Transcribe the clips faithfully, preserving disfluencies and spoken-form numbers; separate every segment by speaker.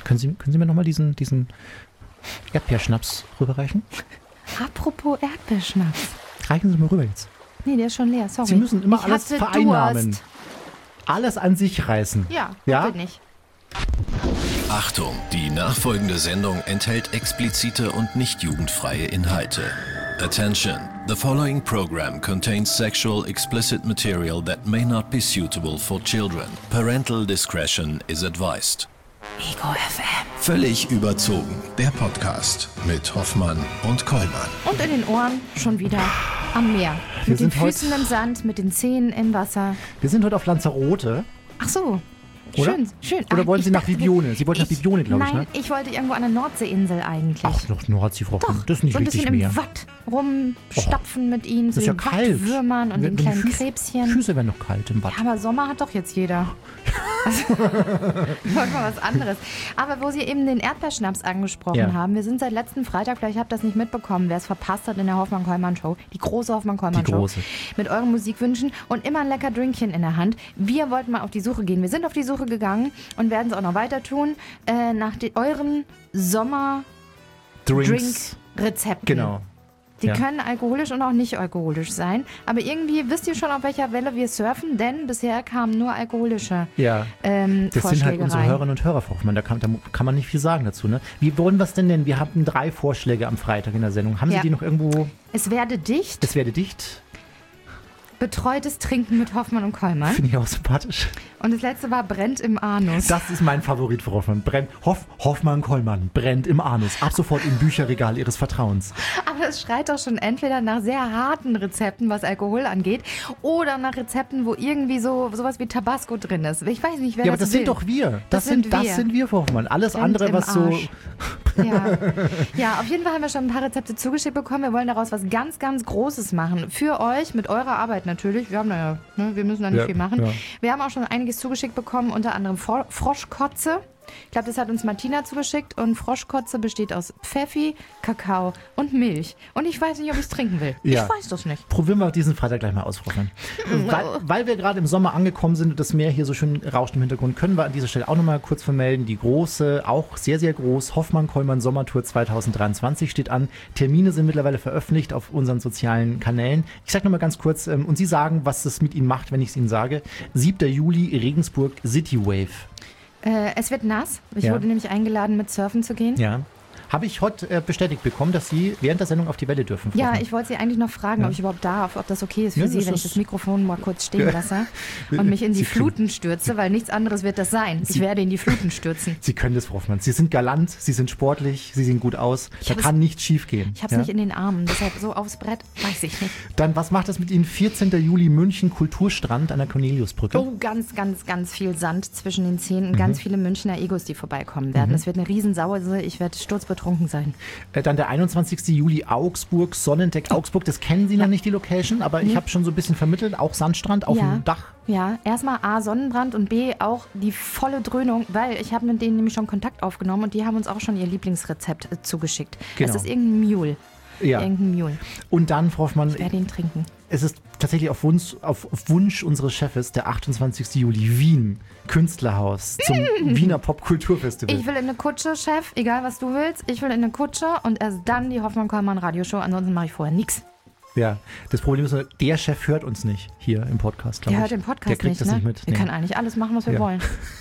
Speaker 1: Können Sie, können Sie mir nochmal diesen, diesen Erdbeerschnaps rüberreichen?
Speaker 2: Apropos Erdbeerschnaps.
Speaker 1: Reichen Sie mir rüber jetzt.
Speaker 2: Nee, der ist schon leer, sorry.
Speaker 1: Sie müssen immer
Speaker 2: ich
Speaker 1: alles
Speaker 2: hatte
Speaker 1: vereinnahmen.
Speaker 2: Durst.
Speaker 1: Alles an sich reißen.
Speaker 2: Ja,
Speaker 1: ja?
Speaker 2: bitte nicht.
Speaker 3: Achtung, die nachfolgende Sendung enthält explizite und nicht jugendfreie Inhalte. Attention, the following program contains sexual explicit material that may not be suitable for children. Parental discretion is advised.
Speaker 2: Ego F M.
Speaker 3: Völlig überzogen, der Podcast mit Hoffmann und Kollmann.
Speaker 2: Und in den Ohren schon wieder am Meer.
Speaker 1: Wir
Speaker 2: mit den
Speaker 1: sind
Speaker 2: Füßen
Speaker 1: heut-
Speaker 2: im Sand, mit den Zähnen im Wasser.
Speaker 1: Wir sind heute auf Lanzarote.
Speaker 2: Ach so.
Speaker 1: Oder?
Speaker 2: Schön, schön.
Speaker 1: Oder
Speaker 2: Ach,
Speaker 1: wollen
Speaker 2: ich
Speaker 1: Sie nach
Speaker 2: dachte,
Speaker 1: Bibione? Sie wollten nach Bibione, glaube ich,
Speaker 2: Nein,
Speaker 1: ne?
Speaker 2: ich wollte irgendwo an der Nordseeinsel eigentlich.
Speaker 1: Ach, noch Nordsee, Frau
Speaker 2: Doch,
Speaker 1: Kuhn, das ist nicht
Speaker 2: so ein
Speaker 1: wirklich
Speaker 2: bisschen
Speaker 1: mehr.
Speaker 2: im Watt rumstapfen mit ihnen,
Speaker 1: Das
Speaker 2: so
Speaker 1: ist ja
Speaker 2: den
Speaker 1: kalt.
Speaker 2: Wattwürmern und
Speaker 1: Wenn-
Speaker 2: den
Speaker 1: wenn die
Speaker 2: kleinen
Speaker 1: Füße-
Speaker 2: Krebschen.
Speaker 1: Füße werden noch kalt im Watt.
Speaker 2: Ja, aber Sommer hat doch jetzt jeder. Also, wollen wir was anderes. Aber wo Sie eben den Erdbeerschnaps angesprochen
Speaker 1: Ja.
Speaker 2: haben, wir sind seit letzten Freitag, vielleicht habt ihr das nicht mitbekommen, wer es verpasst hat in der Hoffmann-Kollmann-Show, die große
Speaker 1: Die
Speaker 2: Hoffmann-Kollmann-Show,
Speaker 1: große.
Speaker 2: mit euren Musikwünschen und immer ein lecker Drinkchen in der Hand. Wir wollten mal auf die Suche gehen. Wir sind auf die Suche gegangen und werden es auch noch weiter tun, äh, nach den, euren
Speaker 1: Drinks.
Speaker 2: Sommer-Drink-Rezepten.
Speaker 1: Genau.
Speaker 2: Die
Speaker 1: Ja.
Speaker 2: können alkoholisch und auch nicht alkoholisch sein. Aber irgendwie wisst ihr schon, auf welcher Welle wir surfen, denn bisher kamen nur alkoholische
Speaker 1: Ja.
Speaker 2: ähm,
Speaker 1: Das sind halt
Speaker 2: Vorschläge
Speaker 1: unsere
Speaker 2: rein.
Speaker 1: Hörerinnen und Hörer, Frau Hoffmann. Da kann, da kann man nicht viel sagen dazu. Ne? Wie wollen wir es denn nennen? Wir hatten drei Vorschläge am Freitag in der Sendung. Haben
Speaker 2: Ja.
Speaker 1: Sie die noch irgendwo?
Speaker 2: Es werde dicht,
Speaker 1: Es werde dicht.
Speaker 2: betreutes Trinken mit Hoffmann und Kollmann.
Speaker 1: Finde ich auch sympathisch.
Speaker 2: Und das letzte war brennt im Anus.
Speaker 1: Das ist mein Favorit, Frau Hoffmann. Brennt, Hoff, Hoffmann Kollmann brennt im Anus. Ab sofort im Bücherregal Ihres Vertrauens.
Speaker 2: Aber es schreit doch schon entweder nach sehr harten Rezepten, was Alkohol angeht, oder nach Rezepten, wo irgendwie so sowas wie Tabasco drin ist. Ich weiß nicht, wer
Speaker 1: Ja, aber
Speaker 2: das
Speaker 1: das
Speaker 2: will.
Speaker 1: sind doch wir. Das,
Speaker 2: Das
Speaker 1: sind,
Speaker 2: sind
Speaker 1: das
Speaker 2: wir.
Speaker 1: sind wir, Frau Hoffmann. Alles
Speaker 2: Brennt
Speaker 1: andere,
Speaker 2: im
Speaker 1: was so...
Speaker 2: Arsch. Ja. ja, auf jeden Fall haben wir schon ein paar Rezepte zugeschickt bekommen. Wir wollen daraus was ganz, ganz Großes machen. Für euch, mit eurer Arbeit natürlich. Wir haben da ja, ne, wir müssen da nicht
Speaker 1: Ja,
Speaker 2: viel machen.
Speaker 1: ja.
Speaker 2: Wir haben auch schon einiges zugeschickt bekommen, unter anderem Fro- Froschkotze. Ich glaube, das hat uns Martina zugeschickt. Und Froschkotze besteht aus Pfeffi, Kakao und Milch. Und ich weiß nicht, ob ich es trinken will.
Speaker 1: Ja.
Speaker 2: Ich weiß das nicht.
Speaker 1: Probieren wir diesen Freitag gleich mal aus, Frau Hoffmann. Weil, weil wir gerade im Sommer angekommen sind und das Meer hier so schön rauscht im Hintergrund, können wir an dieser Stelle auch nochmal kurz vermelden. Die große, auch sehr, sehr groß, Hoffmann-Kollmann Sommertour zwanzig dreiundzwanzig steht an. Termine sind mittlerweile veröffentlicht auf unseren sozialen Kanälen. Ich sage nochmal ganz kurz, ähm, und Sie sagen, was das mit Ihnen macht, wenn ich es Ihnen sage. siebter Juli, Regensburg, City Wave.
Speaker 2: Äh, es wird nass. Ich
Speaker 1: Ja.
Speaker 2: wurde nämlich eingeladen, mit surfen zu gehen.
Speaker 1: Ja. Habe ich heute äh, bestätigt bekommen, dass Sie während der Sendung auf die Welle dürfen. Frau
Speaker 2: Ja,
Speaker 1: Hoffmann.
Speaker 2: ich wollte Sie eigentlich noch fragen,
Speaker 1: Ja.
Speaker 2: ob ich überhaupt darf, ob das okay ist für
Speaker 1: Ja,
Speaker 2: Sie,
Speaker 1: das
Speaker 2: wenn ich
Speaker 1: ist-
Speaker 2: das Mikrofon mal kurz stehen
Speaker 1: Ja.
Speaker 2: lasse und mich in die
Speaker 1: Sie können-
Speaker 2: Fluten stürze, weil nichts anderes wird das sein. Ich
Speaker 1: Sie-
Speaker 2: werde in die Fluten stürzen.
Speaker 1: Sie können das, Frau Hoffmann. Sie sind galant, Sie sind sportlich, Sie sehen gut aus. Da
Speaker 2: hab es-
Speaker 1: kann nichts schief gehen.
Speaker 2: Ich habe es
Speaker 1: Ja?
Speaker 2: nicht in den Armen, deshalb so aufs Brett, weiß ich nicht.
Speaker 1: Dann, was macht das mit Ihnen? vierzehnter Juli, München, Kulturstrand an der Corneliusbrücke.
Speaker 2: Oh, ganz, ganz, ganz viel Sand zwischen den Zähnen und
Speaker 1: Mhm.
Speaker 2: ganz viele Münchner Egos, die vorbeikommen werden. Es wird eine Riesensause, ich werde sturzbetrunken sein.
Speaker 1: Äh, Dann der einundzwanzigster Juli, Augsburg, Sonnendeck Augsburg. Das kennen Sie noch nicht, die Location, aber ich
Speaker 2: Nee.
Speaker 1: habe schon so ein bisschen vermittelt. Auch Sandstrand auf
Speaker 2: Ja.
Speaker 1: dem Dach.
Speaker 2: Ja, erstmal A, Sonnenbrand und B, auch die volle Dröhnung, weil ich habe mit denen nämlich schon Kontakt aufgenommen und die haben uns auch schon ihr Lieblingsrezept äh, zugeschickt.
Speaker 1: Genau.
Speaker 2: Es ist irgendein Mule.
Speaker 1: Ja.
Speaker 2: Irgendein Mule.
Speaker 1: Und dann, Frau Hoffmann,
Speaker 2: Ich werde ihn trinken.
Speaker 1: es ist tatsächlich auf Wunsch, auf, auf Wunsch unseres Chefes der achtundzwanzigster Juli, Wien, Künstlerhaus zum Wiener Popkulturfestival.
Speaker 2: Ich will in eine Kutsche, Chef, egal was du willst. Ich will in eine Kutsche und erst dann die Hoffmann-Kollmann-Radioshow. Ansonsten mache ich vorher nichts.
Speaker 1: Ja, das Problem ist, nur, der Chef hört uns nicht hier im Podcast, glaube
Speaker 2: Der
Speaker 1: ich.
Speaker 2: hört den Podcast
Speaker 1: Der kriegt
Speaker 2: nicht,
Speaker 1: das
Speaker 2: ne?
Speaker 1: nicht mit.
Speaker 2: Wir
Speaker 1: Nee.
Speaker 2: können eigentlich alles machen, was wir
Speaker 1: Ja.
Speaker 2: wollen.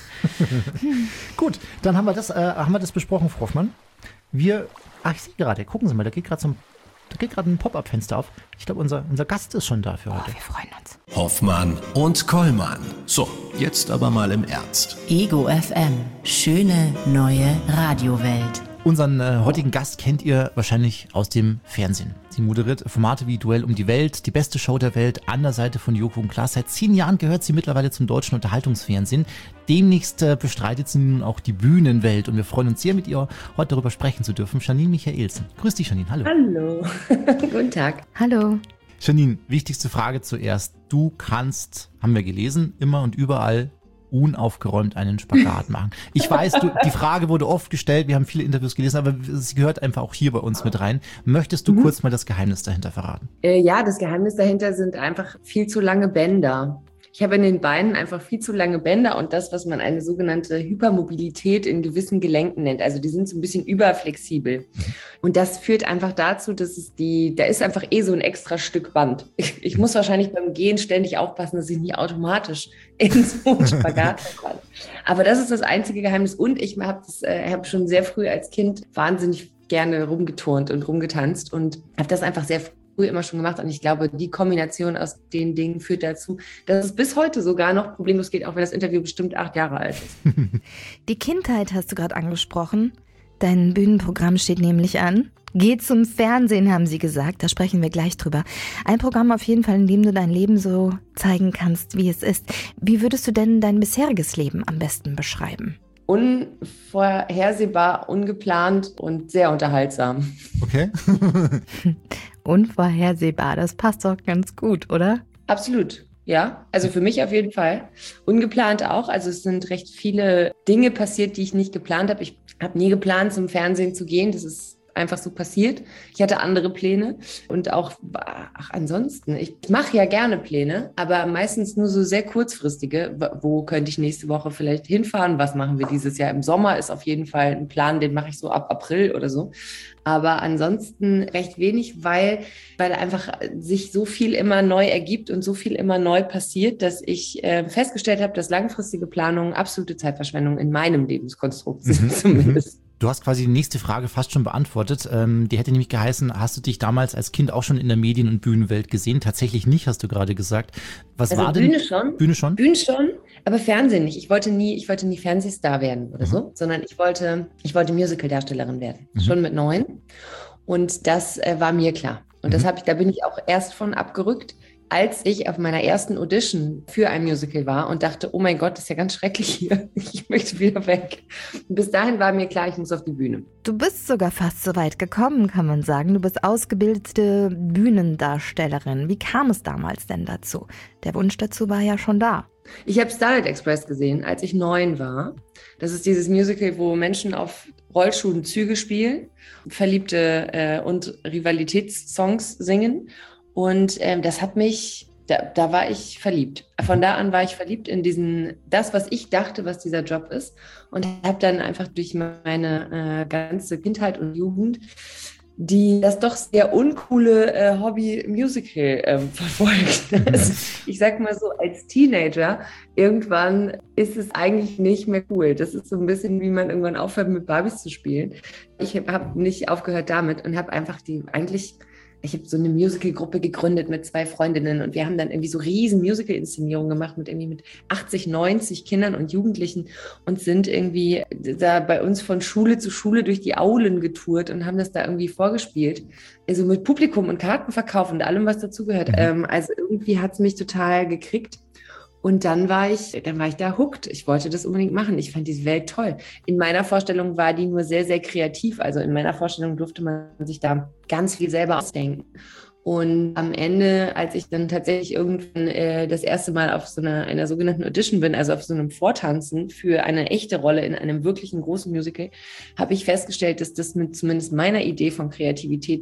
Speaker 1: Gut, dann haben wir das, äh, haben wir das besprochen, Frau Hoffmann. Wir, ach, ich sehe gerade, gucken Sie mal, da geht gerade so ein, da geht gerade ein Pop-Up-Fenster auf. Ich glaube, unser, unser Gast ist schon da für
Speaker 2: Oh,
Speaker 1: heute.
Speaker 2: wir freuen uns.
Speaker 3: Hoffmann und Kollmann. So, jetzt aber mal im Ernst.
Speaker 4: Ego F M. Schöne neue Radiowelt.
Speaker 1: Unseren äh, heutigen Gast kennt ihr wahrscheinlich aus dem Fernsehen. Sie moderiert Formate wie Duell um die Welt, die beste Show der Welt, an der Seite von Joko und Klaas. Seit zehn Jahren gehört sie mittlerweile zum deutschen Unterhaltungsfernsehen. Demnächst äh, bestreitet sie nun auch die Bühnenwelt und wir freuen uns sehr, mit ihr heute darüber sprechen zu dürfen. Janine Michaelsen. Grüß dich, Janine. Hallo.
Speaker 5: Hallo, guten Tag.
Speaker 2: Hallo.
Speaker 1: Janine, wichtigste Frage zuerst. Du kannst, haben wir gelesen, immer und überall unaufgeräumt einen Spagat machen. Ich weiß, du, die Frage wurde oft gestellt, wir haben viele Interviews gelesen, aber sie gehört einfach auch hier bei uns mit rein. Möchtest du
Speaker 5: Mhm.
Speaker 1: kurz mal das Geheimnis dahinter verraten?
Speaker 5: Äh, ja, das Geheimnis dahinter sind einfach viel zu lange Bänder. Ich habe in den Beinen einfach viel zu lange Bänder und das, was man eine sogenannte Hypermobilität in gewissen Gelenken nennt. Also die sind so ein bisschen überflexibel. Und das führt einfach dazu, dass es die, da ist einfach eh so ein extra Stück Band. Ich, ich muss wahrscheinlich beim Gehen ständig aufpassen, dass ich nicht automatisch in so einen Spagat falle. Aber das ist das einzige Geheimnis. Und ich habe äh, hab schon sehr früh als Kind wahnsinnig gerne rumgeturnt und rumgetanzt und habe das einfach sehr früh immer schon gemacht. Und ich glaube, die Kombination aus den Dingen führt dazu, dass es bis heute sogar noch problemlos geht, auch wenn das Interview bestimmt acht Jahre alt ist.
Speaker 2: Die Kindheit hast du gerade angesprochen. Dein Bühnenprogramm steht nämlich an. Geh zum Fernsehen, haben sie gesagt. Da sprechen wir gleich drüber. Ein Programm auf jeden Fall, in dem du dein Leben so zeigen kannst, wie es ist. Wie würdest du denn dein bisheriges Leben am besten beschreiben?
Speaker 5: Unvorhersehbar, ungeplant und sehr unterhaltsam.
Speaker 1: Okay.
Speaker 2: Unvorhersehbar, das passt doch ganz gut, oder?
Speaker 5: Absolut, ja. Also für mich auf jeden Fall. Ungeplant auch. Also es sind recht viele Dinge passiert, die ich nicht geplant habe. Ich habe nie geplant, zum Fernsehen zu gehen. Das ist einfach so passiert. Ich hatte andere Pläne und auch, ach, ansonsten, ich mache ja gerne Pläne, aber meistens nur so sehr kurzfristige. Wo könnte ich nächste Woche vielleicht hinfahren? Was machen wir dieses Jahr? Im Sommer ist auf jeden Fall ein Plan, den mache ich so ab April oder so. Aber ansonsten recht wenig, weil, weil einfach sich so viel immer neu ergibt und so viel immer neu passiert, dass ich äh, festgestellt habe, dass langfristige Planungen absolute Zeitverschwendung in meinem Lebenskonstrukt sind, mhm. zumindest.
Speaker 1: Du hast quasi die nächste Frage fast schon beantwortet. Ähm, die hätte nämlich geheißen, hast du dich damals als Kind auch schon in der Medien- und Bühnenwelt gesehen? Tatsächlich nicht, hast du gerade gesagt. Was
Speaker 5: also
Speaker 1: war
Speaker 5: Bühne
Speaker 1: denn?
Speaker 5: schon.
Speaker 1: Bühne schon?
Speaker 5: Bühne schon, aber Fernsehen nicht. Ich wollte nie, ich wollte nie Fernsehstar werden oder mhm. so, sondern ich wollte, ich wollte Musicaldarstellerin werden. Mhm. Schon mit neun. Und das äh, war mir klar. Und mhm. das habe ich, da bin ich auch erst von abgerückt, als ich auf meiner ersten Audition für ein Musical war und dachte, oh mein Gott, das ist ja ganz schrecklich hier. Ich möchte wieder weg. Und bis dahin war mir klar, ich muss auf die Bühne.
Speaker 2: Du bist sogar fast so weit gekommen, kann man sagen. Du bist ausgebildete Bühnendarstellerin. Wie kam es damals denn dazu? Der Wunsch dazu war ja schon da.
Speaker 5: Ich habe Starlight Express gesehen, als ich neun war. Das ist dieses Musical, wo Menschen auf Rollschuhen Züge spielen, Verliebte äh, und Rivalitätssongs singen. Und ähm, das hat mich, da, da war ich verliebt. Von da an war ich verliebt in diesen, das, was ich dachte, was dieser Job ist. Und habe dann einfach durch meine äh, ganze Kindheit und Jugend die das doch sehr uncoole äh, Hobby Musical ähm, verfolgt. Also, ich sag mal so, als Teenager, irgendwann ist es eigentlich nicht mehr cool. Das ist so ein bisschen, wie man irgendwann aufhört, mit Barbies zu spielen. Ich habe nicht aufgehört damit und habe einfach die eigentlich... Ich habe so eine Musical-Gruppe gegründet mit zwei Freundinnen und wir haben dann irgendwie so riesen Musical-Inszenierungen gemacht mit irgendwie mit achtzig, neunzig Kindern und Jugendlichen und sind irgendwie da bei uns von Schule zu Schule durch die Aulen getourt und haben das da irgendwie vorgespielt. Also mit Publikum und Kartenverkauf und allem, was dazugehört. Mhm. Ähm, also irgendwie hat es mich total gekriegt. Und dann war ich, dann war ich da hooked. Ich wollte das unbedingt machen. Ich fand diese Welt toll. In meiner Vorstellung war die nur sehr, sehr kreativ. Also in meiner Vorstellung durfte man sich da ganz viel selber ausdenken. Und am Ende, als ich dann tatsächlich irgendwann äh, das erste Mal auf so einer, einer sogenannten Audition bin, also auf so einem Vortanzen für eine echte Rolle in einem wirklichen großen Musical, habe ich festgestellt, dass das mit zumindest meiner Idee von Kreativität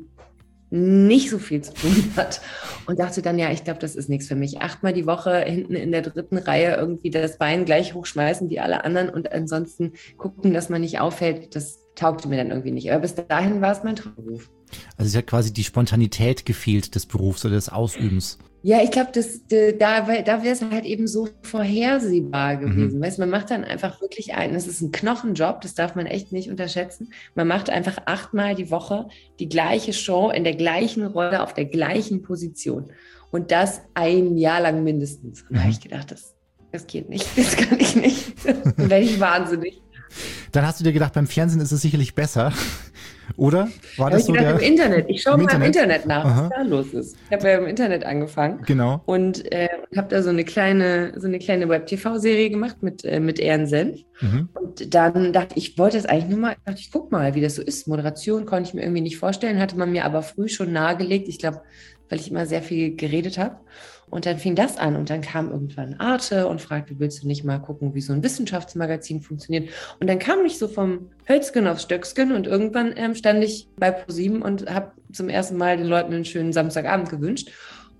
Speaker 5: nicht so viel zu tun hat und dachte dann, ja, ich glaube, das ist nichts für mich. Achtmal die Woche hinten in der dritten Reihe irgendwie das Bein gleich hochschmeißen wie alle anderen und ansonsten gucken, dass man nicht auffällt, das taugte mir dann irgendwie nicht. Aber bis dahin war es mein Traumberuf.
Speaker 1: Also es hat quasi die Spontanität gefehlt des Berufs oder des Ausübens.
Speaker 5: Ja, ich glaube, da, da wäre es halt eben so vorhersehbar gewesen. Mhm. Weißt, man macht dann einfach wirklich einen, das ist ein Knochenjob, das darf man echt nicht unterschätzen. Man macht einfach achtmal die Woche die gleiche Show in der gleichen Rolle auf der gleichen Position. Und das ein Jahr lang mindestens. Und da habe ich gedacht, das, das geht nicht, das kann ich nicht. Dann werde ich wahnsinnig.
Speaker 1: Dann hast du dir gedacht, beim Fernsehen ist es sicherlich besser, oder? War das
Speaker 5: ich
Speaker 1: so
Speaker 5: gedacht,
Speaker 1: der,
Speaker 5: im Internet. Ich schaue mal im Internet nach,
Speaker 1: Aha.
Speaker 5: was da los ist. Ich habe ja im Internet angefangen.
Speaker 1: Genau.
Speaker 5: Und äh, habe da so eine kleine, so eine kleine Web-T V-Serie gemacht mit, äh, mit Ehren Senf. Mhm. Und dann dachte ich, ich wollte das eigentlich nur mal, dachte ich, guck mal, wie das so ist. Moderation konnte ich mir irgendwie nicht vorstellen, hatte man mir aber früh schon nahegelegt. Ich glaube, weil ich immer sehr viel geredet habe. Und dann fing das an und dann kam irgendwann Arte und fragte, willst du nicht mal gucken, wie so ein Wissenschaftsmagazin funktioniert? Und dann kam ich so vom Hölzgen aufs Stöcksken und irgendwann ähm, stand ich bei ProSieben und habe zum ersten Mal den Leuten einen schönen Samstagabend gewünscht.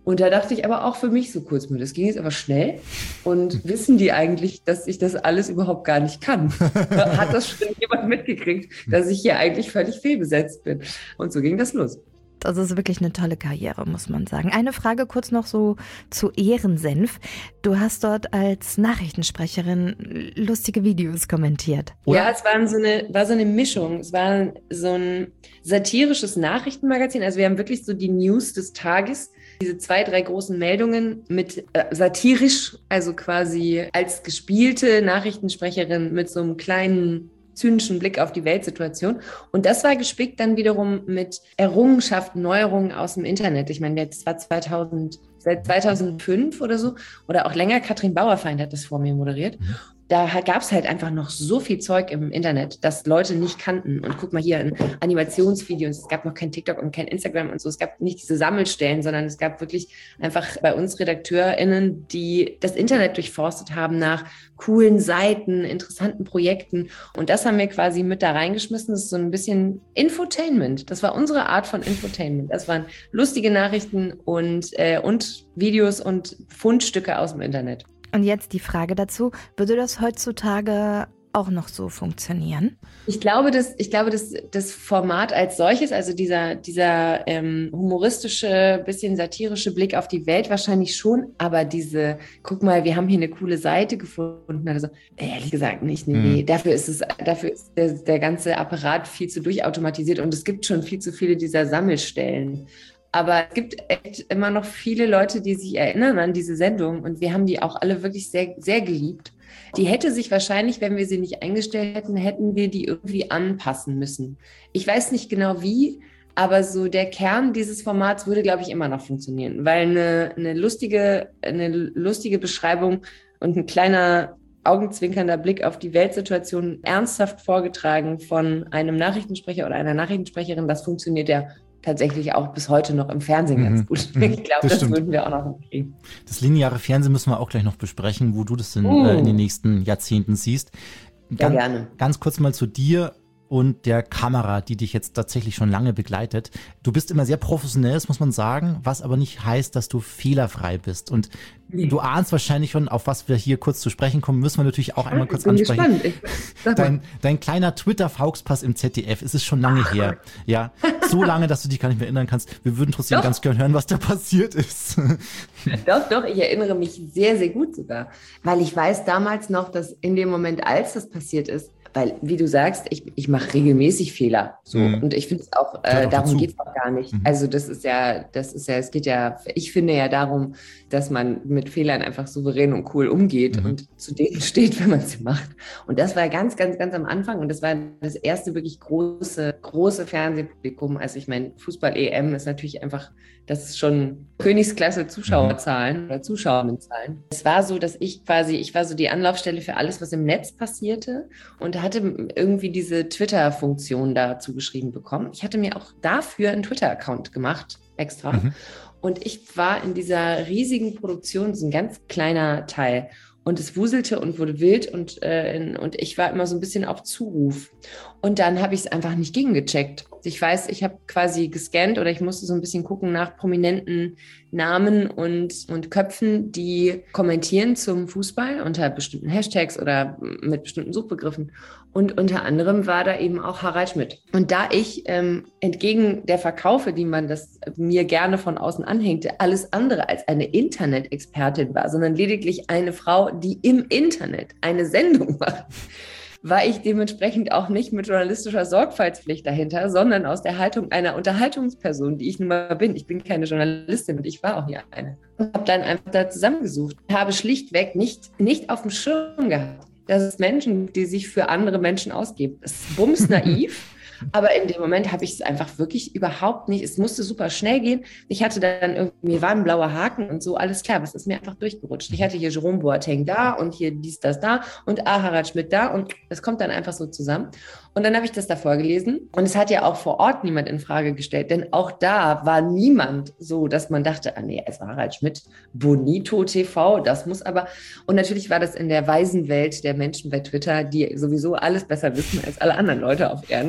Speaker 5: Und da dachte ich aber auch für mich so kurz, das ging jetzt aber schnell. Und wissen die eigentlich, dass ich das alles überhaupt gar nicht kann? Hat das schon jemand mitgekriegt, dass ich hier eigentlich völlig fehlbesetzt bin? Und so ging das los.
Speaker 2: Das ist wirklich eine tolle Karriere, muss man sagen. Eine Frage kurz noch so zu Ehrensenf. Du hast dort als Nachrichtensprecherin lustige Videos kommentiert.
Speaker 5: Oder? Ja, es war so, eine, war so eine Mischung. Es war so ein satirisches Nachrichtenmagazin. Also wir haben wirklich so die News des Tages, diese zwei, drei großen Meldungen mit äh, satirisch, also quasi als gespielte Nachrichtensprecherin mit so einem kleinen zynischen Blick auf die Weltsituation. Und das war gespickt dann wiederum mit Errungenschaften, Neuerungen aus dem Internet. Ich meine, das war zweitausend, seit zweitausendfünf oder so, oder auch länger. Katrin Bauerfeind hat das vor mir moderiert. Da gab es halt einfach noch so viel Zeug im Internet, das Leute nicht kannten. Und guck mal hier, ein Animationsvideo, es gab noch kein TikTok und kein Instagram und so. Es gab nicht diese Sammelstellen, sondern es gab wirklich einfach bei uns RedakteurInnen, die das Internet durchforstet haben nach coolen Seiten, interessanten Projekten. Und das haben wir quasi mit da reingeschmissen. Das ist so ein bisschen Infotainment. Das war unsere Art von Infotainment. Das waren lustige Nachrichten und, äh, und Videos und Fundstücke aus dem Internet.
Speaker 2: Und jetzt die Frage dazu, würde das heutzutage auch noch so funktionieren?
Speaker 5: Ich glaube, dass, ich glaube, dass das Format als solches, also dieser, dieser ähm, humoristische, bisschen satirische Blick auf die Welt wahrscheinlich schon, aber diese, guck mal, wir haben hier eine coole Seite gefunden, also ehrlich gesagt nicht, nee, nee. Mhm. Dafür ist es, dafür ist der, der ganze Apparat viel zu durchautomatisiert und es gibt schon viel zu viele dieser Sammelstellen. Aber es gibt echt immer noch viele Leute, die sich erinnern an diese Sendung und wir haben die auch alle wirklich sehr, sehr geliebt. Die hätte sich wahrscheinlich, wenn wir sie nicht eingestellt hätten, hätten wir die irgendwie anpassen müssen. Ich weiß nicht genau wie, aber so der Kern dieses Formats würde, glaube ich, immer noch funktionieren, weil eine, eine lustige, eine lustige Beschreibung und ein kleiner augenzwinkernder Blick auf die Weltsituation ernsthaft vorgetragen von einem Nachrichtensprecher oder einer Nachrichtensprecherin, das funktioniert ja tatsächlich auch bis heute noch im Fernsehen mhm. ganz gut. Ich glaube, das, das würden wir auch noch hinkriegen.
Speaker 1: Das lineare Fernsehen müssen wir auch gleich noch besprechen, wo du das in, uh. äh, in den nächsten Jahrzehnten siehst. Ganz, ja, gerne. Ganz kurz mal zu dir und der Kamera, die dich jetzt tatsächlich schon lange begleitet. Du bist immer sehr professionell, das muss man sagen, was aber nicht heißt, dass du fehlerfrei bist. Und nee. Du ahnst wahrscheinlich schon, auf was wir hier kurz zu sprechen kommen, müssen wir natürlich auch einmal kurz
Speaker 5: ich bin
Speaker 1: ansprechen.
Speaker 5: Ich,
Speaker 1: dein, dein kleiner Twitter-Fauxpass im Z D F, es ist schon lange her. Ja, so lange, dass du dich gar nicht mehr erinnern kannst. Wir würden trotzdem doch ganz gerne hören, was da passiert ist.
Speaker 5: Doch, doch, ich erinnere mich sehr, sehr gut sogar. Weil ich weiß damals noch, dass in dem Moment, als das passiert ist, weil, wie du sagst, ich, ich mache regelmäßig Fehler. So. Mhm. Und ich finde es auch, äh, auch, darum geht es auch gar nicht. Mhm. Also das ist ja, das ist ja, es geht ja, ich finde ja darum, dass man mit Fehlern einfach souverän und cool umgeht mhm. und zu denen steht, wenn man sie macht. Und das war ganz, ganz, ganz am Anfang und das war das erste wirklich große, große Fernsehpublikum. Also ich meine, Fußball-E M ist natürlich einfach, das ist schon Königsklasse Zuschauerzahlen mhm. oder Zuschauerinnenzahlen. Es war so, dass ich quasi, ich war so die Anlaufstelle für alles, was im Netz passierte und hatte irgendwie diese Twitter-Funktion dazu geschrieben bekommen. Ich hatte mir auch dafür einen Twitter-Account gemacht, extra. Mhm. Und ich war in dieser riesigen Produktion so ein ganz kleiner Teil. Und es wuselte und wurde wild und, äh, in, und ich war immer so ein bisschen auf Zuruf. Und dann habe ich es einfach nicht gegengecheckt. Ich weiß, ich habe quasi gescannt oder ich musste so ein bisschen gucken nach prominenten Namen und, und Köpfen, die kommentieren zum Fußball unter bestimmten Hashtags oder mit bestimmten Suchbegriffen. Und unter anderem war da eben auch Harald Schmidt. Und da ich ähm, entgegen der Verkaufe, die man das mir gerne von außen anhängte, alles andere als eine Internet-Expertin war, sondern lediglich eine Frau, die im Internet eine Sendung macht, war ich dementsprechend auch nicht mit journalistischer Sorgfaltspflicht dahinter, sondern aus der Haltung einer Unterhaltungsperson, die ich nun mal bin. Ich bin keine Journalistin und ich war auch hier eine. Und habe dann einfach da zusammengesucht. Habe schlichtweg nicht, nicht auf dem Schirm gehabt, dass es Menschen gibt, die sich für andere Menschen ausgeben. Das ist bumsnaiv. Aber in dem Moment habe ich es einfach wirklich überhaupt nicht, es musste super schnell gehen. Ich hatte dann irgendwie, mir war ein blauer Haken und so, alles klar, was ist mir einfach durchgerutscht. Ich hatte hier Jerome Boateng da und hier dies, das da und ah, Harald Schmidt da und das kommt dann einfach so zusammen. Und dann habe ich das da vorgelesen und es hat ja auch vor Ort niemand in Frage gestellt, denn auch da war niemand so, dass man dachte, ah nee, es war Harald Schmidt, Bonito T V, das muss aber, und natürlich war das in der weisen Welt der Menschen bei Twitter, die sowieso alles besser wissen als alle anderen Leute auf Erden,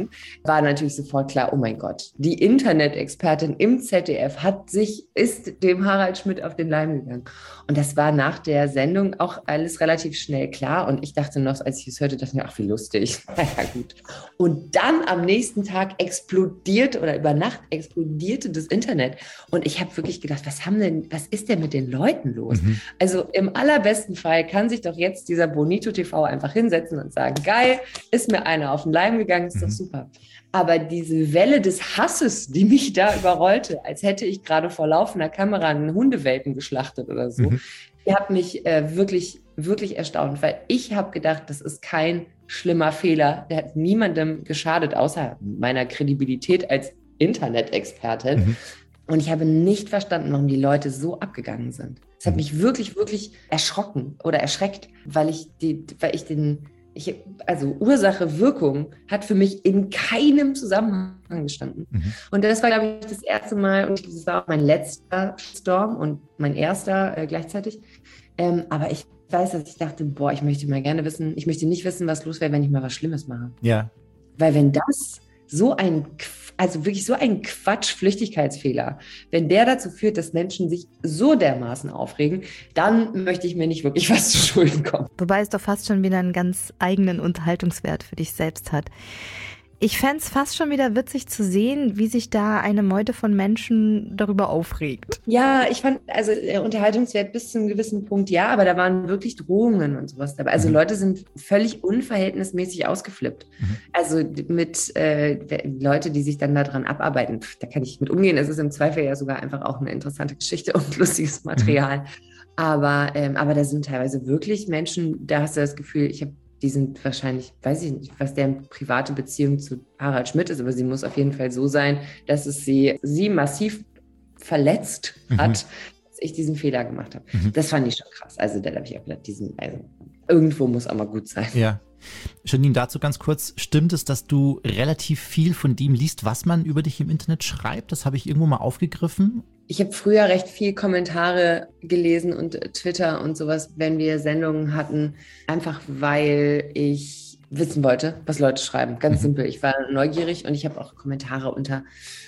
Speaker 5: war natürlich sofort klar, oh mein Gott, die Internet-Expertin im Z D F hat sich, ist dem Harald Schmidt auf den Leim gegangen. Und das war nach der Sendung auch alles relativ schnell klar. Und ich dachte noch, als ich es hörte, dachte ich mir, ach, wie lustig. Naja, gut. Und dann am nächsten Tag explodierte oder über Nacht explodierte das Internet. Und ich habe wirklich gedacht, was haben denn, was ist denn mit den Leuten los? Mhm. Also im allerbesten Fall kann sich doch jetzt dieser Bonito T V einfach hinsetzen und sagen, geil, ist mir einer auf den Leim gegangen, ist mhm. doch super. Aber diese Welle des Hasses, die mich da überrollte, als hätte ich gerade vor laufender Kamera einen Hundewelpen geschlachtet oder so, mhm. die hat mich äh, wirklich, wirklich erstaunt, weil ich habe gedacht, das ist kein schlimmer Fehler, der hat niemandem geschadet, außer meiner Kredibilität als Internet-Expertin. Mhm. Und ich habe nicht verstanden, warum die Leute so abgegangen sind. Es hat mich wirklich, wirklich erschrocken oder erschreckt, weil ich, die, weil ich den... Ich, also Ursache, Wirkung hat für mich in keinem Zusammenhang gestanden. Mhm. Und das war, glaube ich, das erste Mal, und das war auch mein letzter Storm und mein erster äh, gleichzeitig. Ähm, aber ich weiß, dass ich dachte, boah, ich möchte mal gerne wissen, ich möchte nicht wissen, was los wäre, wenn ich mal was Schlimmes mache.
Speaker 1: Ja.
Speaker 5: Weil wenn das so ein, also wirklich so ein Quatsch-Flüchtigkeitsfehler, wenn der dazu führt, dass Menschen sich so dermaßen aufregen, dann möchte ich mir nicht wirklich was zu Schulden kommen.
Speaker 2: Wobei es doch fast schon wieder einen ganz eigenen Unterhaltungswert für dich selbst hat. Ich fände es fast schon wieder witzig zu sehen, wie sich da eine Meute von Menschen darüber aufregt.
Speaker 5: Ja, ich fand, also der Unterhaltungswert bis zu einem gewissen Punkt ja, aber da waren wirklich Drohungen und sowas dabei. Also mhm. Leute sind völlig unverhältnismäßig ausgeflippt. Mhm. Also mit äh, Leute, die sich dann daran abarbeiten, pff, da kann ich mit umgehen. Es ist im Zweifel ja sogar einfach auch eine interessante Geschichte und lustiges Material. Mhm. Aber, ähm, aber da sind teilweise wirklich Menschen, da hast du das Gefühl, ich habe die sind wahrscheinlich, weiß ich nicht, was deren private Beziehung zu Harald Schmidt ist, aber sie muss auf jeden Fall so sein, dass es sie, sie massiv verletzt mhm. hat, dass ich diesen Fehler gemacht habe. Mhm. Das fand ich schon krass. Also da habe ich auch gedacht, diesen, also irgendwo muss auch mal gut sein.
Speaker 1: Ja. Janine, dazu ganz kurz, stimmt es, dass du relativ viel von dem liest, was man über dich im Internet schreibt? Das habe ich irgendwo mal aufgegriffen.
Speaker 5: Ich habe früher recht viel Kommentare gelesen und Twitter und sowas, wenn wir Sendungen hatten, einfach weil ich wissen wollte, was Leute schreiben. Ganz mhm. simpel. Ich war neugierig und ich habe auch Kommentare unter,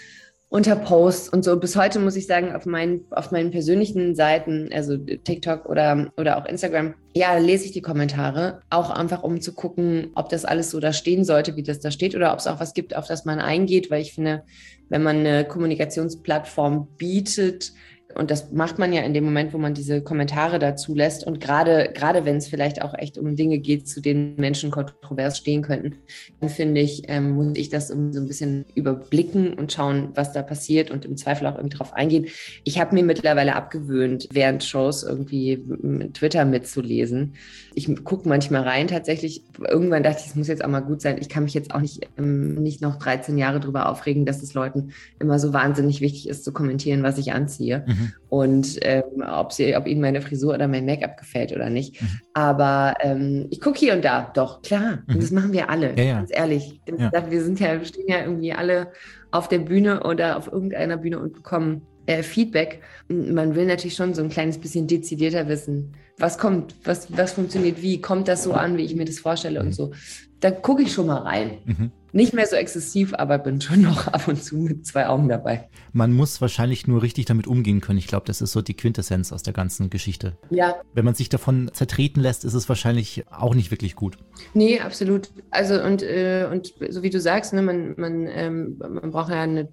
Speaker 5: unter Posts und so. Bis heute muss ich sagen, auf meinen, auf meinen persönlichen Seiten, also TikTok oder, oder auch Instagram, ja, lese ich die Kommentare, auch einfach um zu gucken, ob das alles so da stehen sollte, wie das da steht, oder ob es auch was gibt, auf das man eingeht, weil ich finde, wenn man eine Kommunikationsplattform bietet, und das macht man ja in dem Moment, wo man diese Kommentare dazu lässt. Und gerade, gerade wenn es vielleicht auch echt um Dinge geht, zu denen Menschen kontrovers stehen könnten, dann finde ich, ähm, muss ich das so ein bisschen überblicken und schauen, was da passiert und im Zweifel auch irgendwie drauf eingehen. Ich habe mir mittlerweile abgewöhnt, während Shows irgendwie Twitter mitzulesen. Ich gucke manchmal rein tatsächlich. Irgendwann dachte ich, es muss jetzt auch mal gut sein. Ich kann mich jetzt auch nicht, ähm, nicht noch dreizehn Jahre drüber aufregen, dass es Leuten immer so wahnsinnig wichtig ist, zu kommentieren, was ich anziehe. Mhm. Und ähm, ob, sie, ob ihnen meine Frisur oder mein Make-up gefällt oder nicht. Mhm. Aber ähm, ich gucke hier und da, doch, klar. Mhm. Und das machen wir alle, ja, ja. ganz ehrlich. Ja. Wir sind ja, wir stehen ja irgendwie alle auf der Bühne oder auf irgendeiner Bühne und bekommen äh, Feedback. Man will natürlich schon so ein kleines bisschen dezidierter wissen, was kommt, was, was funktioniert wie, kommt das so an, wie ich mir das vorstelle mhm. und so. Da gucke ich schon mal rein. Mhm. Nicht mehr so exzessiv, aber bin schon noch ab und zu mit zwei Augen dabei.
Speaker 1: Man muss wahrscheinlich nur richtig damit umgehen können. Ich glaube, das ist so die Quintessenz aus der ganzen Geschichte.
Speaker 5: Ja.
Speaker 1: Wenn man sich davon zertreten lässt, ist es wahrscheinlich auch nicht wirklich gut.
Speaker 5: Nee, absolut. Also und, äh, und so wie du sagst, ne, man, man, ähm, man braucht ja eine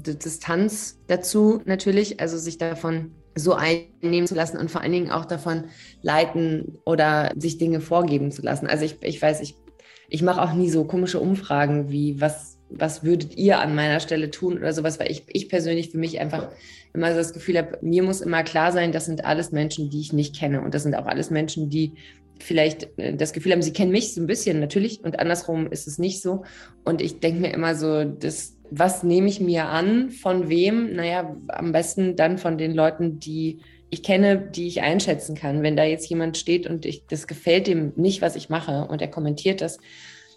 Speaker 5: Distanz dazu natürlich, also sich davon so einnehmen zu lassen und vor allen Dingen auch davon leiten oder sich Dinge vorgeben zu lassen. Also ich, ich weiß, ich Ich mache auch nie so komische Umfragen wie, was, was würdet ihr an meiner Stelle tun oder sowas, weil ich, ich persönlich für mich einfach immer so das Gefühl habe, mir muss immer klar sein, das sind alles Menschen, die ich nicht kenne. Und das sind auch alles Menschen, die vielleicht das Gefühl haben, sie kennen mich so ein bisschen natürlich und andersrum ist es nicht so. Und ich denke mir immer so, das, was nehme ich mir an, von wem? Naja, am besten dann von den Leuten, die ich kenne, die ich einschätzen kann. Wenn da jetzt jemand steht und ich, das gefällt dem nicht, was ich mache und er kommentiert das,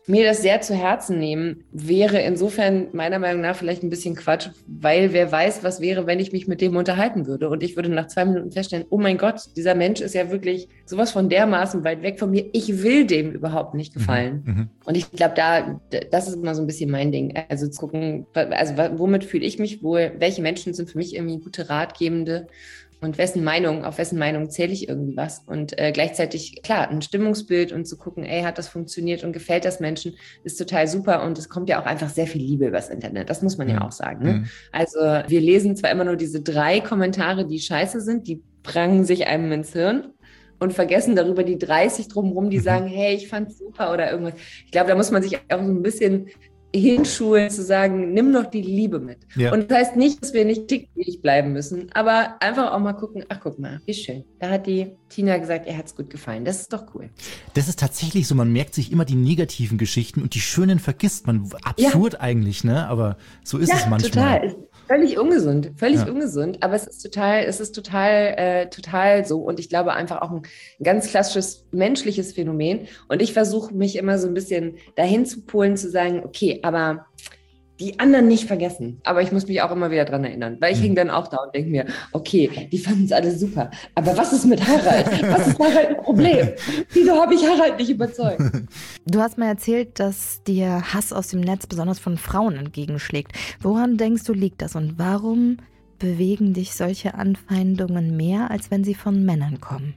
Speaker 5: mir das sehr zu Herzen nehmen, wäre insofern meiner Meinung nach vielleicht ein bisschen Quatsch, weil wer weiß, was wäre, wenn ich mich mit dem unterhalten würde. Und ich würde nach zwei Minuten feststellen, oh mein Gott, dieser Mensch ist ja wirklich sowas von dermaßen weit weg von mir. Ich will dem überhaupt nicht gefallen. Mhm. Und ich glaube, da, das ist immer so ein bisschen mein Ding. Also zu gucken, also womit fühle ich mich wohl, welche Menschen sind für mich irgendwie gute Ratgebende und wessen Meinung, auf wessen Meinung zähle ich irgendwie was. Und äh, gleichzeitig, klar, ein Stimmungsbild und zu gucken, ey, hat das funktioniert und gefällt das Menschen, ist total super. Und es kommt ja auch einfach sehr viel Liebe übers Internet. Das muss man ja, ja auch sagen. Ne? Mhm. Also wir lesen zwar immer nur diese drei Kommentare, die scheiße sind, die prangen sich einem ins Hirn und vergessen darüber die dreißig drumherum, die mhm. sagen, hey, ich fand's super oder irgendwas. Ich glaube, da muss man sich auch so ein bisschen hinschulen, zu sagen, nimm doch die Liebe mit. Ja. Und das heißt nicht, dass wir nicht dicklich bleiben müssen, aber einfach auch mal gucken, ach guck mal, wie schön. Da hat die Tina gesagt, ihr hat's gut gefallen. Das ist doch cool.
Speaker 1: Das ist tatsächlich so, man merkt sich immer die negativen Geschichten und die schönen vergisst man. Absurd ja. eigentlich, ne? Aber so ist
Speaker 5: ja,
Speaker 1: es manchmal.
Speaker 5: Total. Völlig ungesund, völlig ja. ungesund, aber es ist total, es ist total, äh, total so und ich glaube einfach auch ein ganz klassisches menschliches Phänomen und ich versuche mich immer so ein bisschen dahin zu polen, zu sagen, okay, aber die anderen nicht vergessen, aber ich muss mich auch immer wieder dran erinnern, weil ich mhm. hänge dann auch da und denke mir, okay, die fanden es alle super, aber was ist mit Harald? Was ist Harald ein Problem? Wieso habe ich Harald nicht überzeugt?
Speaker 2: Du hast mir erzählt, dass dir Hass aus dem Netz besonders von Frauen entgegenschlägt. Woran denkst du, liegt das und warum bewegen dich solche Anfeindungen mehr, als wenn sie von Männern kommen?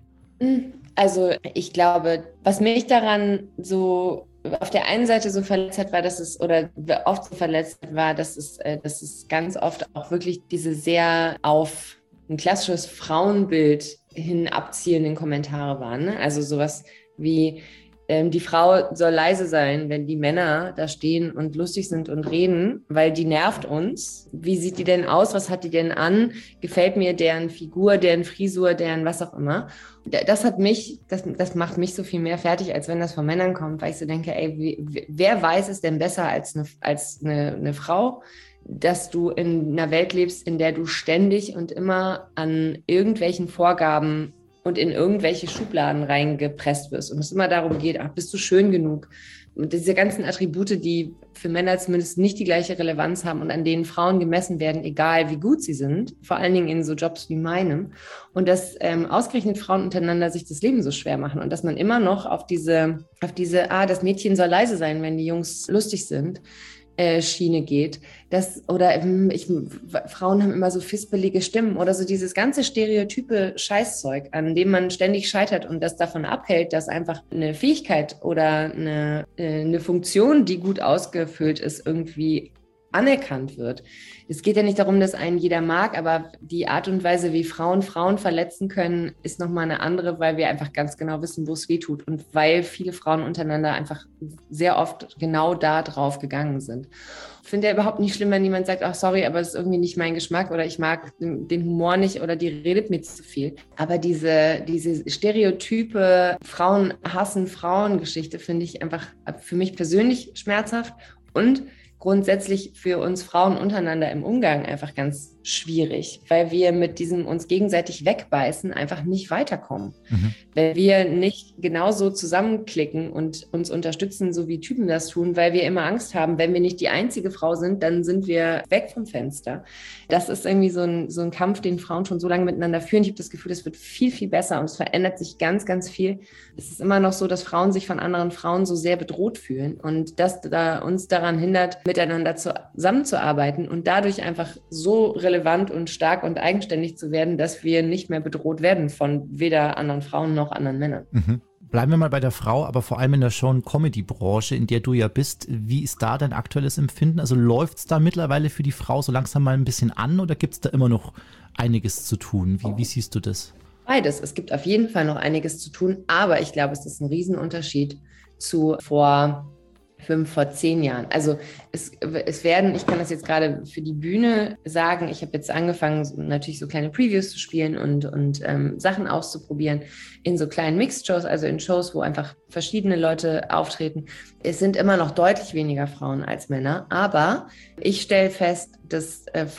Speaker 5: Also ich glaube, was mich daran so auf der einen Seite so verletzt hat, war, dass es, oder oft so verletzt war, dass es, dass es ganz oft auch wirklich diese sehr auf ein klassisches Frauenbild hin abzielenden Kommentare waren. Ne? Also sowas wie, ähm, die Frau soll leise sein, wenn die Männer da stehen und lustig sind und reden, weil die nervt uns. Wie sieht die denn aus? Was hat die denn an? Gefällt mir deren Figur, deren Frisur, deren was auch immer? Das hat mich, das, das macht mich so viel mehr fertig, als wenn das von Männern kommt, weil ich so denke, ey, wie, wer weiß es denn besser als eine, als eine, eine Frau, dass du in einer Welt lebst, in der du ständig und immer an irgendwelchen Vorgaben und in irgendwelche Schubladen reingepresst wirst und es immer darum geht, ach, bist du schön genug? Und diese ganzen Attribute, die für Männer zumindest nicht die gleiche Relevanz haben und an denen Frauen gemessen werden, egal wie gut sie sind, vor allen Dingen in so Jobs wie meinem. Und dass ähm, ausgerechnet Frauen untereinander sich das Leben so schwer machen und dass man immer noch auf diese, auf diese, ah, das Mädchen soll leise sein, wenn die Jungs lustig sind, äh, Schiene geht. Das, oder ich, Frauen haben immer so fispelige Stimmen oder so dieses ganze stereotype Scheißzeug, an dem man ständig scheitert und das davon abhält, dass einfach eine Fähigkeit oder eine, eine Funktion, die gut ausgefüllt ist, irgendwie anerkannt wird. Es geht ja nicht darum, dass einen jeder mag, aber die Art und Weise, wie Frauen Frauen verletzen können, ist nochmal eine andere, weil wir einfach ganz genau wissen, wo es weh tut und weil viele Frauen untereinander einfach sehr oft genau da drauf gegangen sind. Ich finde ja überhaupt nicht schlimm, wenn jemand sagt, ach sorry, aber es ist irgendwie nicht mein Geschmack oder ich mag den Humor nicht oder die redet mir zu viel. Aber diese, diese stereotype Frauen hassen Frauen-Geschichte finde ich einfach für mich persönlich schmerzhaft und grundsätzlich für uns Frauen untereinander im Umgang einfach ganz schwierig, weil wir mit diesem uns gegenseitig wegbeißen einfach nicht weiterkommen. Mhm. Wenn wir nicht genauso zusammenklicken und uns unterstützen, so wie Typen das tun, weil wir immer Angst haben, wenn wir nicht die einzige Frau sind, dann sind wir weg vom Fenster. Das ist irgendwie so ein, so ein Kampf, den Frauen schon so lange miteinander führen. Ich habe das Gefühl, es wird viel, viel besser und es verändert sich ganz, ganz viel. Es ist immer noch so, dass Frauen sich von anderen Frauen so sehr bedroht fühlen und das da uns daran hindert, miteinander zusammenzuarbeiten und dadurch einfach so relevant und stark und eigenständig zu werden, dass wir nicht mehr bedroht werden von weder anderen Frauen noch anderen Männern.
Speaker 1: Mhm. Bleiben wir mal bei der Frau, aber vor allem in der Show-Comedy-Branche, in der du ja bist. Wie ist da dein aktuelles Empfinden? Also läuft es da mittlerweile für die Frau so langsam mal ein bisschen an oder gibt es da immer noch einiges zu tun? Wie, wie siehst du das?
Speaker 5: Beides. Es gibt auf jeden Fall noch einiges zu tun, aber ich glaube, es ist ein Riesenunterschied zu vor fünf, vor zehn Jahren. Also es, es werden, ich kann das jetzt gerade für die Bühne sagen, ich habe jetzt angefangen, natürlich so kleine Previews zu spielen und, und ähm, Sachen auszuprobieren in so kleinen Mixed-Shows, also in Shows, wo einfach verschiedene Leute auftreten. Es sind immer noch deutlich weniger Frauen als Männer, aber ich stelle fest, dass äh,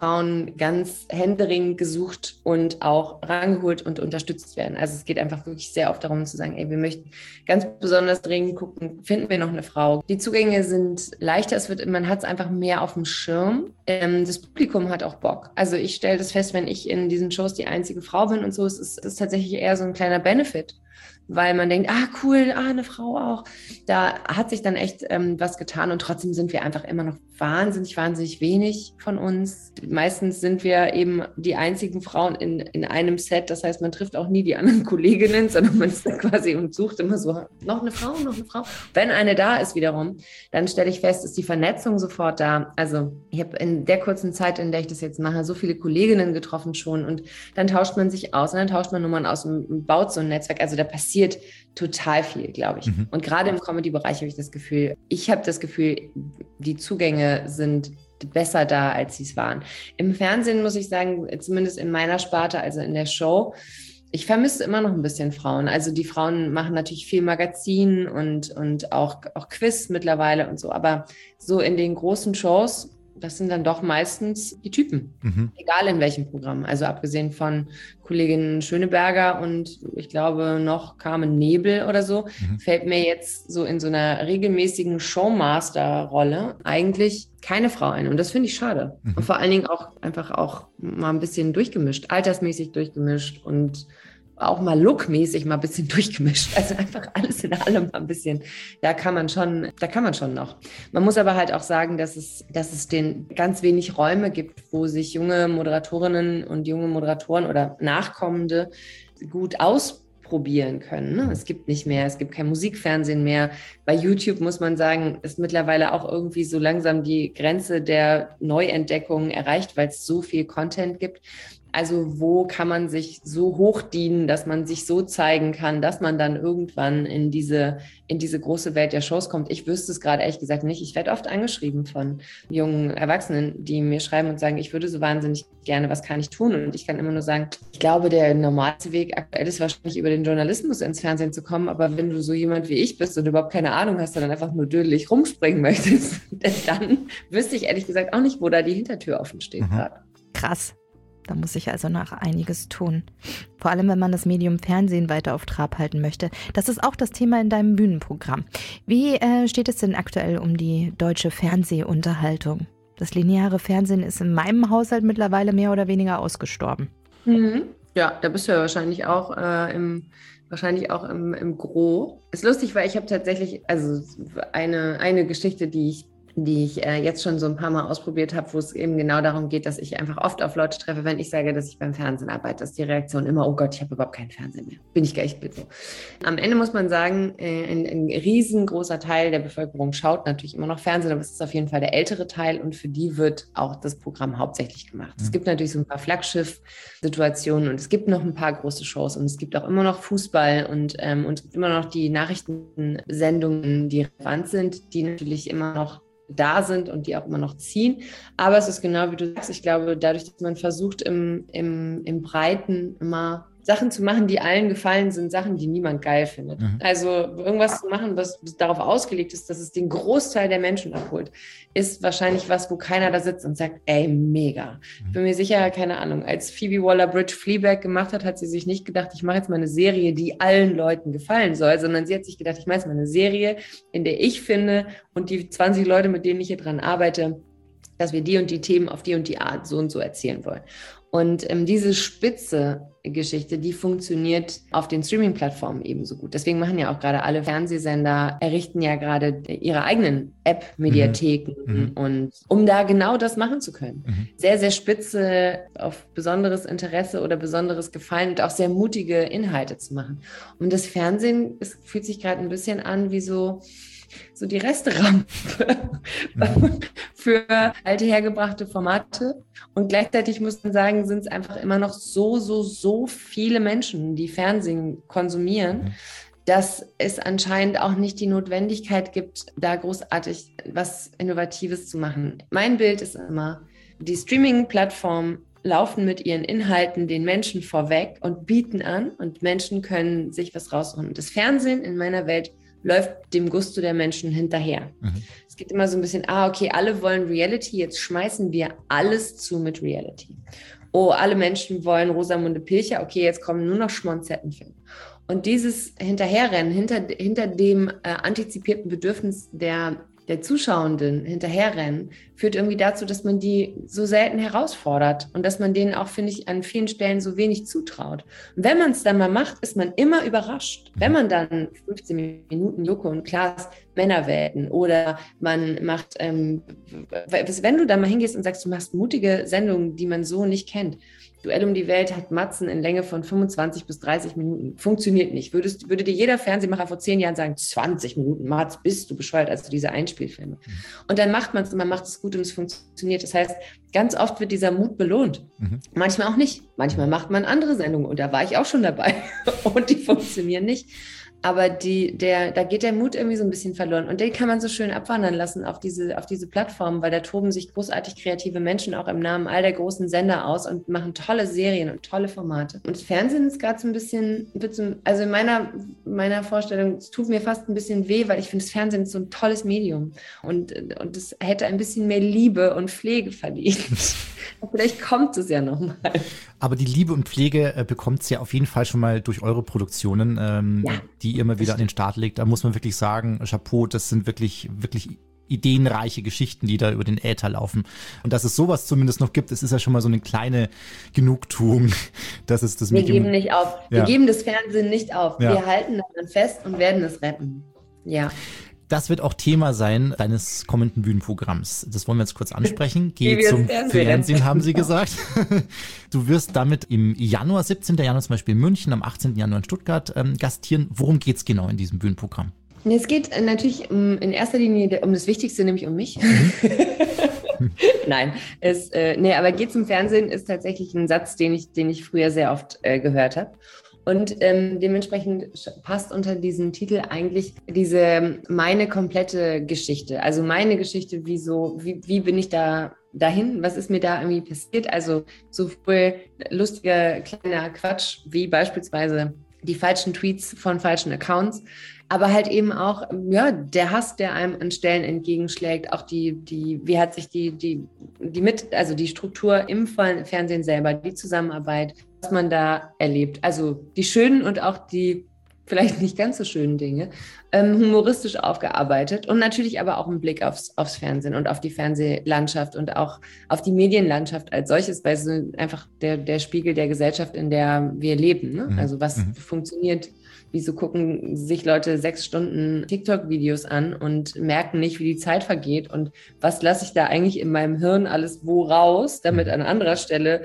Speaker 5: Frauen ganz händeringend gesucht und auch rangeholt und unterstützt werden. Also es geht einfach wirklich sehr oft darum zu sagen, ey, wir möchten ganz besonders dringend gucken, finden wir noch eine Frau. Die Zugänge sind leichter, es wird, man hat es einfach mehr auf dem Schirm. Ähm, das Publikum hat auch Bock. Also ich stelle das fest, wenn ich in diesen Shows die einzige Frau bin und so, es ist, es ist tatsächlich eher so ein kleiner Benefit, weil man denkt, ah cool, ah eine Frau auch. Da hat sich dann echt ähm, was getan und trotzdem sind wir einfach immer noch wahnsinnig, wahnsinnig wenig von uns. Meistens sind wir eben die einzigen Frauen in, in einem Set, das heißt, man trifft auch nie die anderen Kolleginnen, sondern man ist dann quasi und sucht immer so, noch eine Frau, noch eine Frau. Wenn eine da ist wiederum, dann stelle ich fest, ist die Vernetzung sofort da. Also ich habe in der kurzen Zeit, in der ich das jetzt mache, so viele Kolleginnen getroffen schon und dann tauscht man sich aus und dann tauscht man Nummern aus und baut so ein Netzwerk. Also da passiert total viel, glaube ich. Mhm. Und gerade im Comedy-Bereich habe ich das Gefühl, ich habe das Gefühl, die Zugänge sind besser da, als sie es waren. Im Fernsehen muss ich sagen, zumindest in meiner Sparte, also in der Show, ich vermisse immer noch ein bisschen Frauen. Also die Frauen machen natürlich viel Magazin und, und auch, auch Quiz mittlerweile und so. Aber so in den großen Shows, das sind dann doch meistens die Typen, mhm. egal in welchem Programm. Also abgesehen von Kollegin Schöneberger und ich glaube noch Carmen Nebel oder so, mhm. fällt mir jetzt so in so einer regelmäßigen Showmaster-Rolle eigentlich keine Frau ein. Und das finde ich schade. Mhm. Und vor allen Dingen auch einfach auch mal ein bisschen durchgemischt, altersmäßig durchgemischt und auch mal lookmäßig mal ein bisschen durchgemischt. Also einfach alles in allem mal ein bisschen. Da kann man schon, da kann man schon noch. Man muss aber halt auch sagen, dass es, dass es den ganz wenig Räume gibt, wo sich junge Moderatorinnen und junge Moderatoren oder Nachkommende gut ausprobieren können. Ne? Es gibt nicht mehr, es gibt kein Musikfernsehen mehr. Bei YouTube muss man sagen, ist mittlerweile auch irgendwie so langsam die Grenze der Neuentdeckung erreicht, weil es so viel Content gibt. Also wo kann man sich so hochdienen, dass man sich so zeigen kann, dass man dann irgendwann in diese, in diese große Welt der Shows kommt? Ich wüsste es gerade ehrlich gesagt nicht. Ich werde oft angeschrieben von jungen Erwachsenen, die mir schreiben und sagen, ich würde so wahnsinnig gerne, was kann ich tun? Und ich kann immer nur sagen, ich glaube, der normalste Weg aktuell ist wahrscheinlich über den Journalismus ins Fernsehen zu kommen. Aber wenn du so jemand wie ich bist und überhaupt keine Ahnung hast, sondern einfach nur dödelig rumspringen möchtest, dann wüsste ich ehrlich gesagt auch nicht, wo da die Hintertür offen steht
Speaker 2: mhm. gerade. Krass. Da muss sich also noch einiges tun. Vor allem, wenn man das Medium Fernsehen weiter auf Trab halten möchte. Das ist auch das Thema in deinem Bühnenprogramm. Wie äh, steht es denn aktuell um die deutsche Fernsehunterhaltung? Das lineare Fernsehen ist in meinem Haushalt mittlerweile mehr oder weniger ausgestorben.
Speaker 5: Mhm. Ja, da bist du ja wahrscheinlich auch äh, im wahrscheinlich auch im, im Gros. Ist lustig, weil ich habe tatsächlich also eine, eine Geschichte, die ich die ich äh, jetzt schon so ein paar Mal ausprobiert habe, wo es eben genau darum geht, dass ich einfach oft auf Leute treffe, wenn ich sage, dass ich beim Fernsehen arbeite, ist die Reaktion immer, oh Gott, ich habe überhaupt keinen Fernsehen mehr. Bin ich gar nicht so. Am Ende muss man sagen, äh, ein, ein riesengroßer Teil der Bevölkerung schaut natürlich immer noch Fernsehen, aber es ist auf jeden Fall der ältere Teil und für die wird auch das Programm hauptsächlich gemacht. Mhm. Es gibt natürlich so ein paar Flaggschiff-Situationen und es gibt noch ein paar große Shows und es gibt auch immer noch Fußball und, ähm, und es gibt immer noch die Nachrichtensendungen, die relevant sind, die natürlich immer noch da sind und die auch immer noch ziehen. Aber es ist genau wie du sagst, ich glaube, dadurch, dass man versucht, im, im, im Breiten immer Sachen zu machen, die allen gefallen, sind Sachen, die niemand geil findet. Mhm. Also irgendwas zu machen, was darauf ausgelegt ist, dass es den Großteil der Menschen abholt, ist wahrscheinlich was, wo keiner da sitzt und sagt, ey, mega. Mhm. Ich bin mir sicher, keine Ahnung, als Phoebe Waller-Bridge Fleabag gemacht hat, hat sie sich nicht gedacht, ich mache jetzt mal eine Serie, die allen Leuten gefallen soll, sondern sie hat sich gedacht, ich mache jetzt mal eine Serie, in der ich finde und die zwanzig Leute, mit denen ich hier dran arbeite, dass wir die und die Themen auf die und die Art so und so erzählen wollen. Und ähm, diese spitze Geschichte, die funktioniert auf den Streaming-Plattformen ebenso gut. Deswegen machen ja auch gerade alle Fernsehsender, errichten ja gerade ihre eigenen App-Mediatheken, mhm. und um da genau das machen zu können. Mhm. Sehr, sehr spitze, auf besonderes Interesse oder besonderes Gefallen und auch sehr mutige Inhalte zu machen. Und das Fernsehen, es fühlt sich gerade ein bisschen an wie so... so die Resterampe mhm. für alte hergebrachte Formate. Und gleichzeitig muss man sagen, sind es einfach immer noch so, so, so viele Menschen, die Fernsehen konsumieren, mhm. dass es anscheinend auch nicht die Notwendigkeit gibt, da großartig was Innovatives zu machen. Mein Bild ist immer, die Streaming-Plattformen laufen mit ihren Inhalten den Menschen vorweg und bieten an und Menschen können sich was rausholen. Das Fernsehen in meiner Welt läuft dem Gusto der Menschen hinterher. Mhm. Es geht immer so ein bisschen, ah, okay, alle wollen Reality, jetzt schmeißen wir alles zu mit Reality. Oh, alle Menschen wollen Rosamunde Pilcher, okay, jetzt kommen nur noch Schmonzettenfilme. Und dieses Hinterherrennen, hinter, hinter dem äh, antizipierten Bedürfnis der, der Zuschauenden hinterherrennen, führt irgendwie dazu, dass man die so selten herausfordert und dass man denen auch, finde ich, an vielen Stellen so wenig zutraut. Und wenn man es dann mal macht, ist man immer überrascht. Wenn man dann fünfzehn Minuten Joko und Klaas Männerwelten oder man macht, ähm, wenn du da mal hingehst und sagst, du machst mutige Sendungen, die man so nicht kennt. Duell um die Welt hat Matzen in Länge von fünfundzwanzig bis dreißig Minuten. Funktioniert nicht. Würdest, würde dir jeder Fernsehmacher vor zehn Jahren sagen, zwanzig Minuten, Mats, bist du bescheuert, also diese Einspielfilme. Mhm. Und dann macht man es und man macht es gut und es funktioniert. Das heißt, ganz oft wird dieser Mut belohnt. Mhm. Manchmal auch nicht. Manchmal macht man andere Sendungen und da war ich auch schon dabei und die funktionieren nicht. Aber die, der, da geht der Mut irgendwie so ein bisschen verloren. Und den kann man so schön abwandern lassen auf diese, auf diese Plattform, weil da toben sich großartig kreative Menschen auch im Namen all der großen Sender aus und machen tolle Serien und tolle Formate. Und das Fernsehen ist gerade so ein bisschen, also in meiner, meiner Vorstellung, es tut mir fast ein bisschen weh, weil ich finde, das Fernsehen ist so ein tolles Medium. Und, und es hätte ein bisschen mehr Liebe und Pflege verdient. Vielleicht kommt es ja nochmal.
Speaker 1: Aber die Liebe und Pflege äh, bekommt es ja auf jeden Fall schon mal durch eure Produktionen, ähm, ja, die ihr immer wieder an den Start legt. Da muss man wirklich sagen, Chapeau, das sind wirklich, wirklich ideenreiche Geschichten, die da über den Äther laufen. Und dass es sowas zumindest noch gibt, es ist ja schon mal so eine kleine Genugtuung, dass es das
Speaker 5: Wir
Speaker 1: Medium...
Speaker 5: geben nicht auf. Ja. Wir geben das Fernsehen nicht auf. Ja. Wir halten daran fest und werden es retten. Ja.
Speaker 1: Das wird auch Thema sein deines kommenden Bühnenprogramms. Das wollen wir jetzt kurz ansprechen. Geh zum Fernsehen, Fernsehen, haben sie gesagt. Du wirst damit im Januar, siebzehnten Januar zum Beispiel in München, am achtzehnten Januar in Stuttgart ähm, gastieren. Worum geht es genau in diesem Bühnenprogramm?
Speaker 5: Es geht natürlich um, in erster Linie um das Wichtigste, nämlich um mich. Nein, es, äh, nee, aber Geh zum Fernsehen ist tatsächlich ein Satz, den ich, den ich früher sehr oft äh, gehört habe. Und ähm, dementsprechend passt unter diesen Titel eigentlich diese meine komplette Geschichte. Also meine Geschichte, wie, so, wie, wie bin ich da dahin? Was ist mir da irgendwie passiert? Also sowohl lustiger kleiner Quatsch, wie beispielsweise die falschen Tweets von falschen Accounts, aber halt eben auch ja, der Hass, der einem an Stellen entgegenschlägt, auch die, die, wie hat sich die, die, die mit, also die Struktur im Fernsehen selber, die Zusammenarbeit, was man da erlebt. Also die schönen und auch die vielleicht nicht ganz so schönen Dinge, ähm, humoristisch aufgearbeitet und natürlich aber auch ein Blick aufs, aufs Fernsehen und auf die Fernsehlandschaft und auch auf die Medienlandschaft als solches, weil es einfach der, der Spiegel der Gesellschaft, in der wir leben. Ne? Mhm. Also was mhm. funktioniert. Wieso gucken sich Leute sechs Stunden TikTok-Videos an und merken nicht, wie die Zeit vergeht? Und was lasse ich da eigentlich in meinem Hirn alles wo raus, damit an anderer Stelle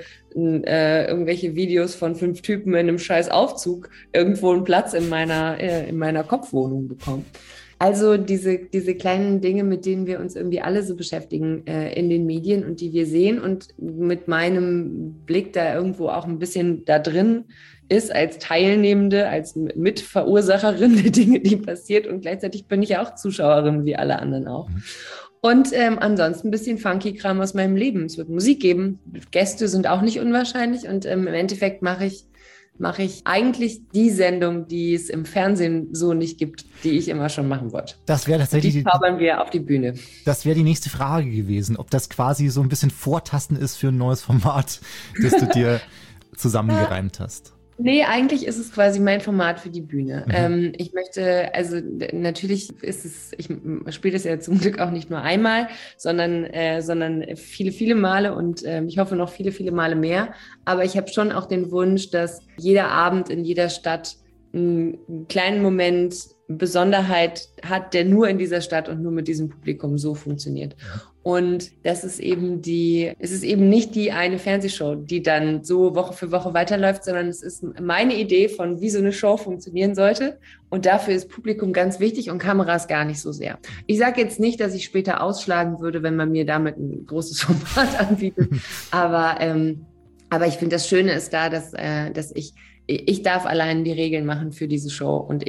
Speaker 5: äh, irgendwelche Videos von fünf Typen in einem scheiß Aufzug irgendwo einen Platz in meiner, äh, in meiner Kopfwohnung bekommen? Also diese, diese kleinen Dinge, mit denen wir uns irgendwie alle so beschäftigen äh, in den Medien und die wir sehen und mit meinem Blick da irgendwo auch ein bisschen da drin ist als Teilnehmende, als Mitverursacherin der Dinge, die passiert und gleichzeitig bin ich ja auch Zuschauerin, wie alle anderen auch. Und ähm, ansonsten ein bisschen Funky-Kram aus meinem Leben. Es wird Musik geben, Gäste sind auch nicht unwahrscheinlich und ähm, im Endeffekt mache ich mache ich eigentlich die Sendung, die es im Fernsehen so nicht gibt, die ich immer schon machen wollte.
Speaker 1: Das wäre tatsächlich
Speaker 5: die zaubern wir auf die Bühne.
Speaker 1: Das wäre die nächste Frage gewesen, ob das quasi so ein bisschen Vortasten ist für ein neues Format, das du dir zusammengereimt hast.
Speaker 5: Nee, eigentlich ist es quasi mein Format für die Bühne. Mhm. Ähm, ich möchte, also natürlich ist es, ich spiele das ja zum Glück auch nicht nur einmal, sondern, äh, sondern viele, viele Male und äh, ich hoffe noch viele, viele Male mehr. Aber ich habe schon auch den Wunsch, dass jeder Abend in jeder Stadt einen kleinen Moment Besonderheit hat, der nur in dieser Stadt und nur mit diesem Publikum so funktioniert. Und das ist eben die, es ist eben nicht die eine Fernsehshow, die dann so Woche für Woche weiterläuft, sondern es ist meine Idee von, wie so eine Show funktionieren sollte. Und dafür ist Publikum ganz wichtig und Kameras gar nicht so sehr. Ich sage jetzt nicht, dass ich später ausschlagen würde, wenn man mir damit ein großes Format anbietet. Aber, ähm, aber ich finde, das Schöne ist da, dass, äh, dass ich, ich darf allein die Regeln machen für diese Show und ich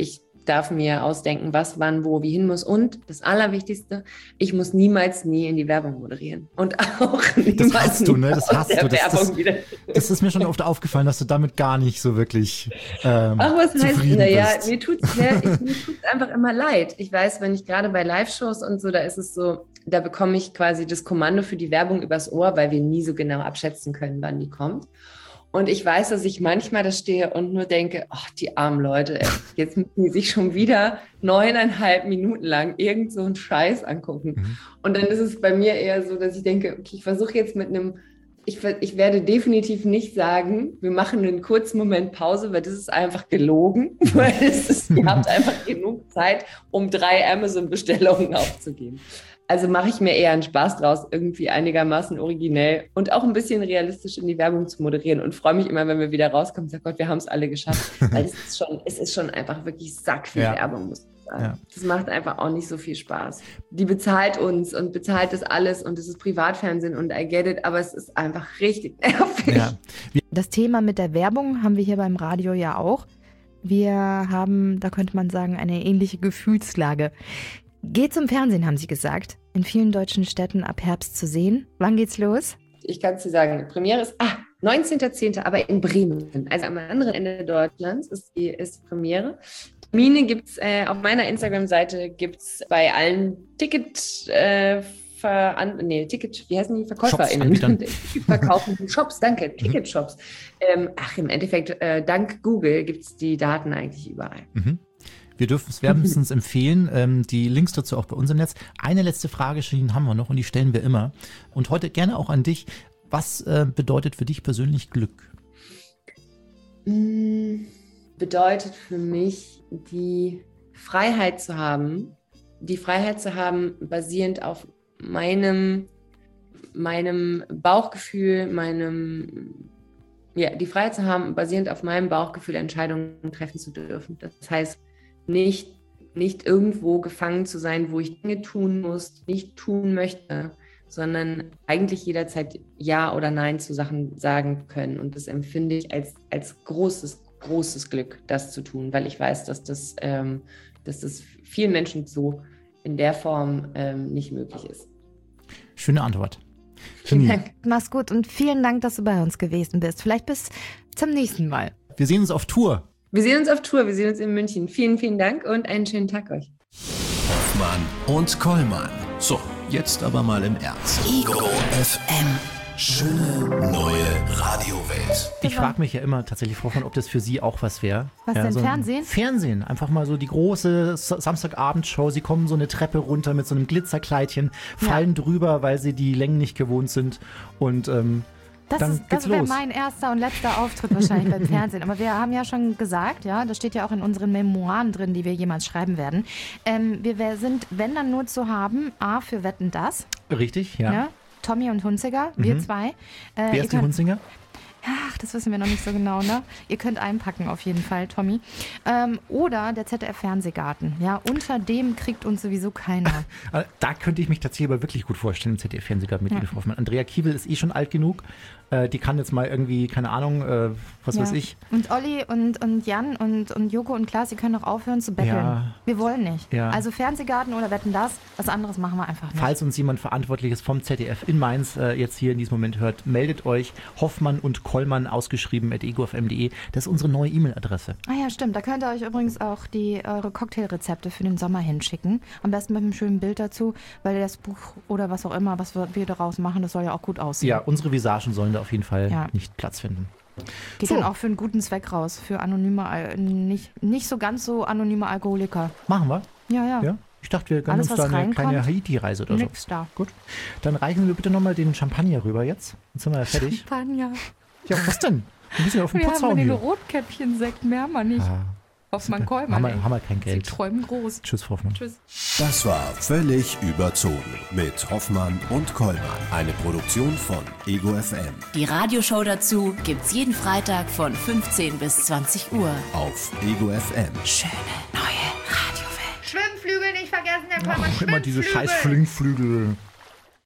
Speaker 5: darf mir ausdenken, was, wann, wo, wie hin muss. Und das Allerwichtigste, ich muss niemals nie in die Werbung moderieren. Und auch niemals
Speaker 1: das hast du, ne? Das hast
Speaker 5: der
Speaker 1: du. Das,
Speaker 5: Werbung
Speaker 1: das,
Speaker 5: wieder.
Speaker 1: das ist mir schon oft aufgefallen, dass du damit gar nicht so wirklich ähm,
Speaker 5: Ach, was heißt,
Speaker 1: zufrieden
Speaker 5: naja,
Speaker 1: bist.
Speaker 5: mir tut es mir tut's einfach immer leid. Ich weiß, wenn ich gerade bei Live-Shows und so, da ist es so, da bekomme ich quasi das Kommando für die Werbung übers Ohr, weil wir nie so genau abschätzen können, wann die kommt. Und ich weiß, dass ich manchmal da stehe und nur denke, ach, die armen Leute, ey, jetzt müssen die sich schon wieder neuneinhalb Minuten lang irgend so einen Scheiß angucken. Mhm. Und dann ist es bei mir eher so, dass ich denke, okay, ich versuche jetzt mit einem, ich, ich werde definitiv nicht sagen, wir machen einen kurzen Moment Pause, weil das ist einfach gelogen, weil es ist, ihr habt einfach genug Zeit, um drei Amazon-Bestellungen aufzugeben. Also mache ich mir eher einen Spaß draus, irgendwie einigermaßen originell und auch ein bisschen realistisch in die Werbung zu moderieren und freue mich immer, wenn wir wieder rauskommen und sage, Gott, wir haben es alle geschafft. Weil es ist schon, es ist schon einfach wirklich sackviel ja. Werbung, muss ich sagen. Ja. Das macht einfach auch nicht so viel Spaß. Die bezahlt uns und bezahlt das alles und es ist Privatfernsehen und I get it, aber es ist einfach richtig nervig. Ja.
Speaker 2: Das Thema mit der Werbung haben wir hier beim Radio ja auch. Wir haben, da könnte man sagen, eine ähnliche Gefühlslage. Geht zum Fernsehen, haben Sie gesagt. In vielen deutschen Städten ab Herbst zu sehen. Wann geht's los?
Speaker 5: Ich kann es dir sagen, die Premiere ist ah, neunzehnter zehnter aber in Bremen. Also am anderen Ende Deutschlands ist die, ist die Premiere. Termine gibt es äh, auf meiner Instagram-Seite, gibt es bei allen Ticket, äh, Ver, nee, Ticket, wie heißen die? VerkäuferInnen. Verkaufenden Shops, danke, Ticketshops. Ähm, ach, im Endeffekt, äh, dank Google gibt es die Daten eigentlich überall.
Speaker 1: Mhm. Wir dürfen es wärmstens empfehlen, ähm, die Links dazu auch bei uns im Netz. Eine letzte Frage, Shirin, haben wir noch und die stellen wir immer. Und heute gerne auch an dich. Was äh, bedeutet für dich persönlich Glück?
Speaker 5: Bedeutet für mich die Freiheit zu haben, die Freiheit zu haben, basierend auf meinem, meinem Bauchgefühl, meinem, ja, die Freiheit zu haben, basierend auf meinem Bauchgefühl Entscheidungen treffen zu dürfen. Das heißt, nicht, nicht irgendwo gefangen zu sein, wo ich Dinge tun muss, nicht tun möchte, sondern eigentlich jederzeit Ja oder Nein zu Sachen sagen können. Und das empfinde ich als, als großes, großes Glück, das zu tun, weil ich weiß, dass das, ähm, dass das vielen Menschen so in der Form ähm, nicht möglich ist.
Speaker 1: Schöne Antwort.
Speaker 2: Vielen Dank. Mach's gut und vielen Dank, dass du bei uns gewesen bist. Vielleicht bis zum nächsten Mal.
Speaker 1: Wir sehen uns auf Tour.
Speaker 5: Wir sehen uns auf Tour, wir sehen uns in München. Vielen, vielen Dank und einen schönen Tag euch.
Speaker 3: Hoffmann und Kollmann. So, jetzt aber mal im Ernst. Ego F M. Schöne neue Radiowelt.
Speaker 1: Ich frage mich ja immer tatsächlich, Frau Hoffmann, ob das für Sie auch was wäre.
Speaker 2: Was
Speaker 1: ja,
Speaker 2: denn,
Speaker 1: so
Speaker 2: Fernsehen?
Speaker 1: Fernsehen. Einfach mal so die große Samstagabendshow. Sie kommen so eine Treppe runter mit so einem Glitzerkleidchen, fallen ja. drüber, weil Sie die Längen nicht gewohnt sind und ähm,
Speaker 2: Das,
Speaker 1: dann
Speaker 2: ist,
Speaker 1: geht's
Speaker 2: das wäre
Speaker 1: los.
Speaker 2: mein erster und letzter Auftritt wahrscheinlich beim Fernsehen. Aber wir haben ja schon gesagt, ja, das steht ja auch in unseren Memoiren drin, die wir jemals schreiben werden. Ähm, wir wär, sind, wenn dann nur zu haben, A für Wetten, das.
Speaker 1: Richtig, ja.
Speaker 2: ja Tommy und Hunziger, wir
Speaker 1: mhm.
Speaker 2: zwei.
Speaker 1: Äh, Wer ist die Hunziger?
Speaker 2: Ach, das wissen wir noch nicht so genau, ne? Ihr könnt einpacken auf jeden Fall, Tommy. Ähm, oder der Z D F-Fernsehgarten. Ja, unter dem kriegt uns sowieso keiner.
Speaker 1: Da könnte ich mich tatsächlich aber wirklich gut vorstellen, im Z D F-Fernsehgarten mit ja. Edith Hoffmann. Andrea Kiewel ist eh schon alt genug. Äh, die kann jetzt mal irgendwie, keine Ahnung, äh, was ja. weiß ich.
Speaker 2: Und Olli und, und Jan und, und Joko und Klaas, die können auch aufhören zu betteln. Ja. Wir wollen nicht. Ja. Also Fernsehgarten oder Wetten, das, was anderes machen wir einfach nicht.
Speaker 1: Falls uns jemand Verantwortliches vom Z D F in Mainz äh, jetzt hier in diesem Moment hört, meldet euch. Hoffmann und Kollmann, ausgeschrieben at ego f m punkt de. Das ist unsere neue E-Mail-Adresse.
Speaker 2: Ah ja, stimmt. Da könnt ihr euch übrigens auch die eure Cocktailrezepte für den Sommer hinschicken. Am besten mit einem schönen Bild dazu, weil das Buch oder was auch immer, was wir, wir daraus machen, das soll ja auch gut aussehen.
Speaker 1: Ja, unsere Visagen sollen da auf jeden Fall ja. nicht Platz finden.
Speaker 2: Geht so. Dann auch für einen guten Zweck raus, für anonyme, nicht, nicht so ganz so anonyme Alkoholiker.
Speaker 1: Machen wir?
Speaker 2: Ja, ja.
Speaker 1: ja? Ich dachte, wir gönnen
Speaker 2: Alles,
Speaker 1: uns da eine kleine Haiti-Reise oder
Speaker 2: Nix
Speaker 1: so.
Speaker 2: Da.
Speaker 1: Gut. Dann reichen wir bitte nochmal den Champagner rüber jetzt. Jetzt sind wir ja fertig.
Speaker 2: Champagner.
Speaker 1: Ja, was denn? Ein bisschen auf den
Speaker 2: wir
Speaker 1: Putz
Speaker 2: haben
Speaker 1: hauen
Speaker 2: den
Speaker 1: hier.
Speaker 2: Rotkäppchen-Sekt, mehr haben wir nicht. Ah. Hoffmann Kollmann.
Speaker 1: Haben wir, haben wir kein Geld.
Speaker 2: Sie träumen groß.
Speaker 1: Tschüss, Hoffmann.
Speaker 2: Tschüss.
Speaker 3: Das war Völlig überzogen mit Hoffmann und Kollmann. Eine Produktion von Ego F M.
Speaker 4: Die Radioshow dazu gibt's jeden Freitag von fünfzehn bis zwanzig Uhr.
Speaker 3: Auf Ego F M.
Speaker 4: Schöne neue Radiowelt.
Speaker 2: Schwimmflügel nicht vergessen, der Kollmann.
Speaker 1: Ach, immer diese scheiß Flingflügel.